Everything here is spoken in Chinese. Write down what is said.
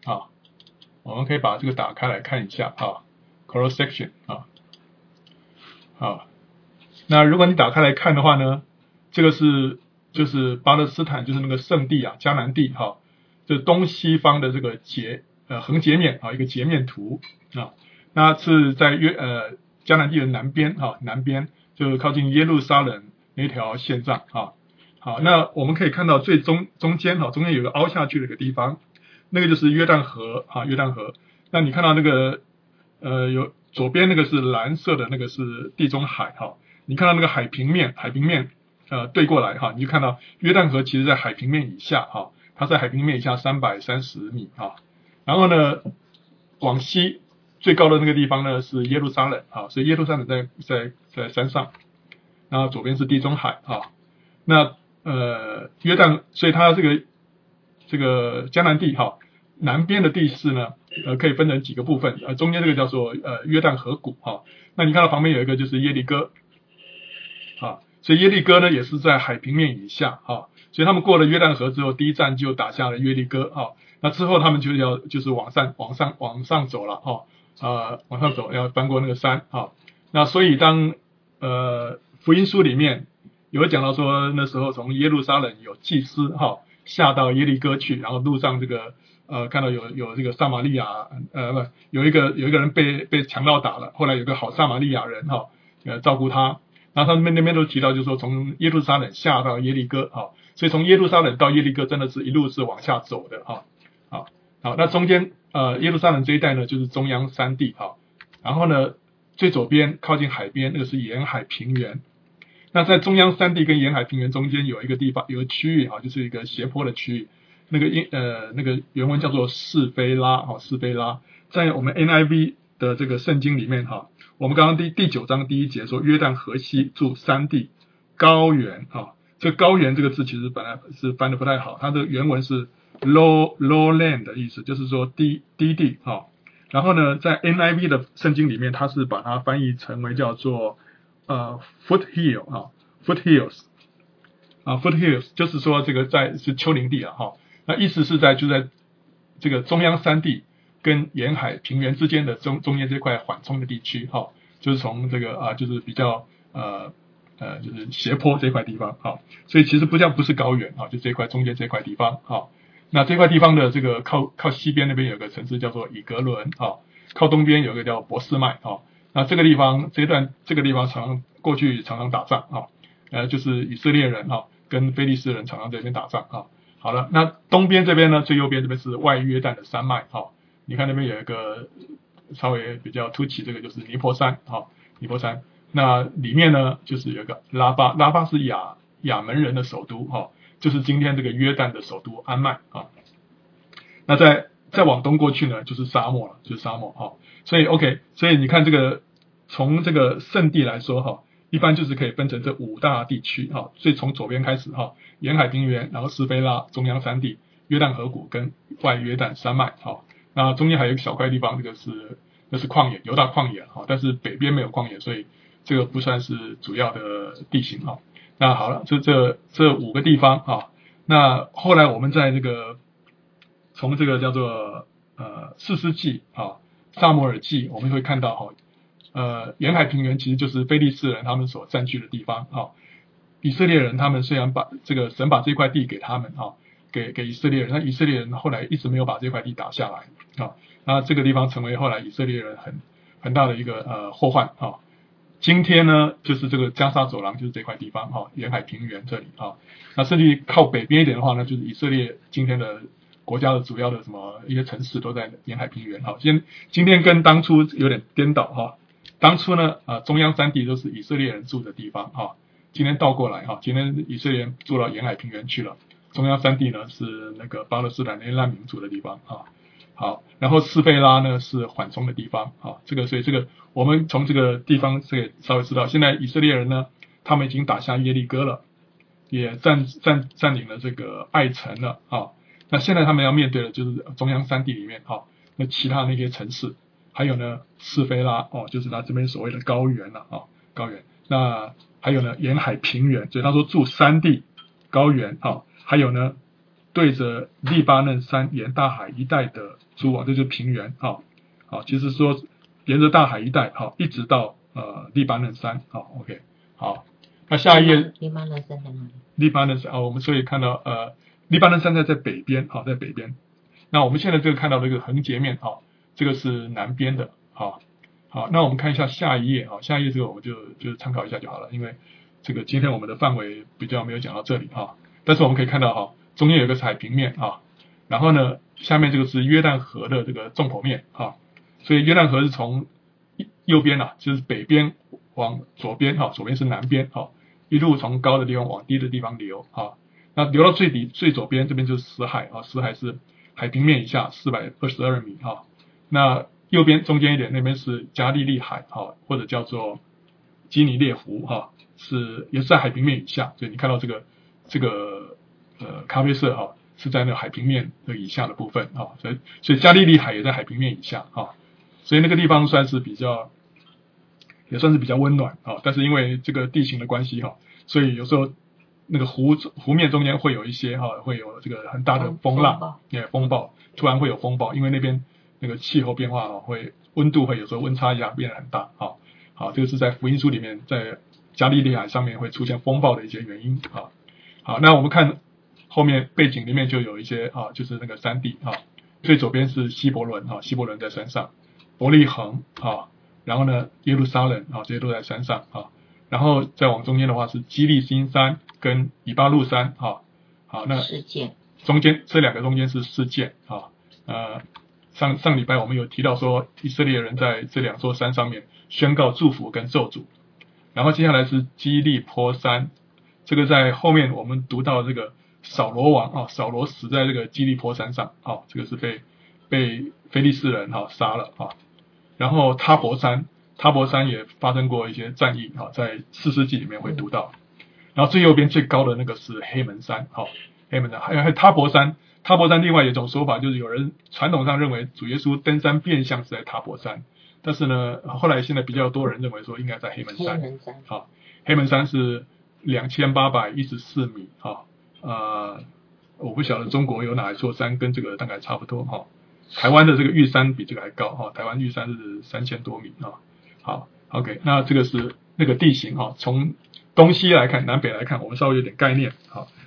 啊，我们可以把这个打开来看一下啊 ，cross section 啊，好，那如果你打开来看的话呢，这个就是巴勒斯坦就是那个圣地啊，迦南地哈，这东西方的这个横截面啊，一个截面图啊，那是在迦南地的南边哈，南边就靠近耶路撒冷那条线上啊。好，那我们可以看到最中间哈，中间有个凹下去的一个地方，那个就是约旦河啊，约旦河。那你看到那个有左边那个是蓝色的，那个是地中海哈。你看到那个海平面对过来哈，你就看到约旦河其实在海平面以下哈，它在海平面以下330米哈。然后呢，往西最高的那个地方呢是耶路撒冷啊，所以耶路撒冷在山上，然后左边是地中海啊。那约旦，所以它这个迦南地哈，南边的地势呢可以分成几个部分，中间这个叫做约旦河谷哈。那你看到旁边有一个就是耶利哥啊，所以耶利哥呢也是在海平面以下啊，所以他们过了约旦河之后，第一站就打下了耶利哥啊。那之后他们就是往上走了哈，往上走要翻过那个山啊。那所以当福音书里面有讲到说，那时候从耶路撒冷有祭司哈下到耶利哥去，然后路上这个看到有这个撒玛利亚有一个人被强盗打了，后来有个好撒玛利亚人哈照顾他，然后他们那边都提到就是说从耶路撒冷下到耶利哥哈，所以从耶路撒冷到耶利哥真的是一路是往下走的哈。好，那中间耶路撒冷这一带呢就是中央山地哈，然后呢最左边靠近海边那个是沿海平原。那在中央山地跟沿海平原中间有一个地方，有个区域哈，就是一个斜坡的区域，那个原文叫做示非拉哈，示非拉，在我们 NIV 的这个圣经里面哈，我们刚刚第9章第1节说约旦河西住山地高原哈，这高原这个字其实本来是翻的不太好，它的原文是 lowland 的意思，就是说低地哈。然后呢，在 NIV 的圣经里面，它是把它翻译成为叫做foothill 啊 ，foothills 啊 ，foothills 就是说这个是丘陵地啊哈，那意思是就在这个中央山地跟沿海平原之间的中间这块缓冲的地区哈，就是从这个就是比较就是斜坡这块地方哈，所以其实不是高原啊，就这块中间这块地方哈。那这块地方的这个靠西边那边有个城市叫做以格伦啊，靠东边有个叫博斯麦啊。那这个地方这个地方过去常常打仗啊，就是以色列人跟非利士人常常在这边打仗啊。好了，那东边这边呢，最右边这边是外约旦的山脉你看那边有一个稍微比较凸起，这个就是尼泊山尼泊山。那里面呢就是有一个拉巴是亚门人的首都就是今天这个约旦的首都安曼啊。那再往东过去呢，就是沙漠了，就是沙漠所以 OK， 所以你看这个从这个圣地来说一般就是可以分成这5大地区所以从左边开始沿海平原，然后示非拉、中央山地、约旦河谷跟外约旦山脉那中间还有一个小块地方，那是旷野，犹大旷野但是北边没有旷野，所以这个不算是主要的地形那好了，这5个地方那后来我们在这个从这个叫做士师记撒母耳记，我们会看到沿海平原其实就是非利士人他们所占据的地方以色列人他们虽然神把这块地给他们给以色列人，那以色列人后来一直没有把这块地打下来那这个地方成为后来以色列人很大的一个祸患今天呢，就是这个加沙走廊，就是这块地方沿海平原这里那甚至靠北边一点的话呢，就是以色列今天的国家的主要的一些城市都在沿海平原今天跟当初有点颠倒当初呢中央山地都是以色列人住的地方今天倒过来今天以色列人住到沿海平原去了，中央山地呢是那个巴勒斯坦的难民住的地方好，然后示非拉呢是缓冲的地方所以这个我们从这个地方可以稍微知道，现在以色列人呢，他们已经打下耶利哥了，也占领了这个爱城了那现在他们要面对的就是中央山地里面那其他那些城市，还有呢示非拉就是他这边所谓的高原了高原。那还有呢沿海平原，所以他说住山地高原还有呢对着黎巴嫩山沿大海一带的诸王，这就是平原其实说沿着大海一带一直到黎巴嫩山OK 好，那下一页黎巴嫩山在哪里？ 黎巴嫩山我们所以看到黎巴嫩山在北边在北边。那我们现在这个看到这个横截面这个是南边的好，那我们看一下下一页下一页这个我们就参考一下就好了，因为这个今天我们的范围比较没有讲到这里但是我们可以看到中间有一个是海平面然后呢下面这个是约旦河的这个纵剖面所以约旦河是从右边就是北边往左边左边是南边一路从高的地方往低的地方流那流到最底最左边这边就是死海死海是海平面以下422米那右边中间一点那边是加利利海或者叫做基尼列湖也是在海平面以下，所以你看到这个咖啡色是在那个海平面的以下的部分所以加利利海也在海平面以下所以那个地方也算是比较温暖但是因为这个地形的关系所以有时候那个湖面中间会有一些会有这个很大的风浪风暴，突然会有风暴，因为那边那个气候变化温度会有时候温差一下变得很大好，这个是在福音书里面在加利利海上面会出现风暴的一些原因好，那我们看后面背景里面就有一些就是那个山地最左边是希伯伦希伯伦在山上，伯利恒然后呢耶路撒冷这些都在山上然后再往中间的话是基利心山跟以巴路山好，那事件中间这两个中间是事件上礼拜我们有提到说以色列人在这两座山上面宣告祝福跟咒诅，然后接下来是基利波山，这个在后面我们读到这个扫罗王扫罗死在这个基利波山上这个是被非利士人杀了然后塔伯山也发生过一些战役在士师记里面会读到，然后最右边最高的那个是黑门山黑门山还有塔伯山另外有一种说法就是有人传统上认为主耶稣登山变相是在塔伯山，但是呢后来现在比较多人认为说应该在黑门山黑门山是2814米我不晓得中国有哪一座山跟这个大概差不多台湾的这个玉山比这个还高台湾玉山是3000多米好 OK 那这个是那个地形从东西来看南北来看我们稍微有点概念